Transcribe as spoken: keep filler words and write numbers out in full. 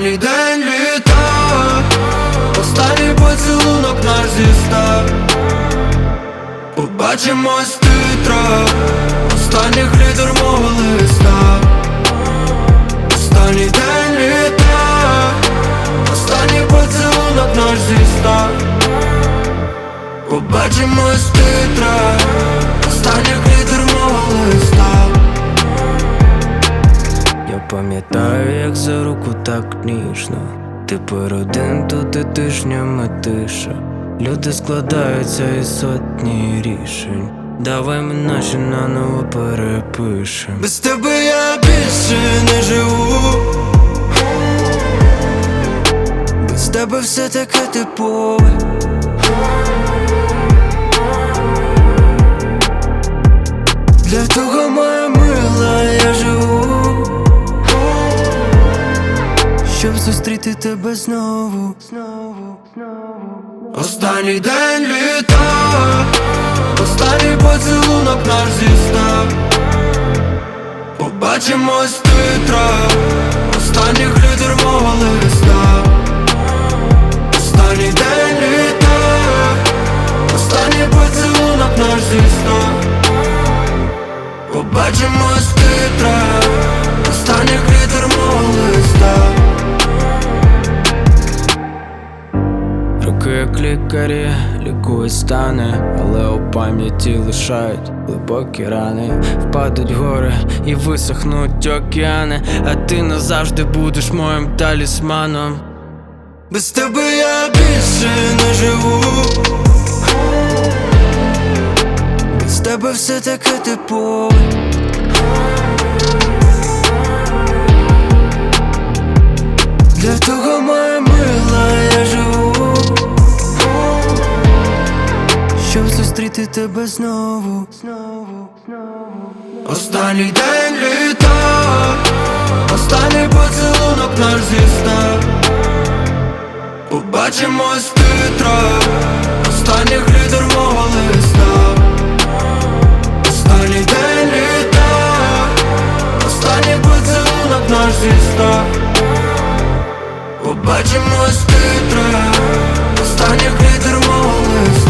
Останній день літа, останній поцілунок наш зі ста. Побачимось в титрах останніх літер мого листа. Останній день літа, останній поцілунок наш зі ста. Побачимось в титрах останніх літер мого листа. Я пам'ятаю, як за руку так ніжно. Ти перед туди тижнями тиша. Люди складаються із сотні рішень. Давай ми наші наново перепишем. Без тебе я більше не живу. Без тебе все таке типове. Для того, моя мила, я живу, щоб зустріти тебе знову. Останній день літа, останній поцілунок наш зі ста. Побачимось в титрах останніх літер мого листа. Останній день літа, останній поцілунок наш зі ста. Побачимось в титрах останніх літер мого листа. Руки, як лікарі, лікують стани, але у пам'яті лишають глибокі рани. Впадуть гори і висохнуть океани, а ти назавжди будеш моїм талісманом. Без тебе я більше не живу. Без тебе все таке типове. Для того, моя мила, я живу, щоб зустріти тебе знову. Останній день літа, останній поцілунок наш зі ста. Побачимось в титрах останніх літер мого листа. Останній день літа, останній поцілунок наш зі ста. Побачимось в титрах останніх літер мого листа.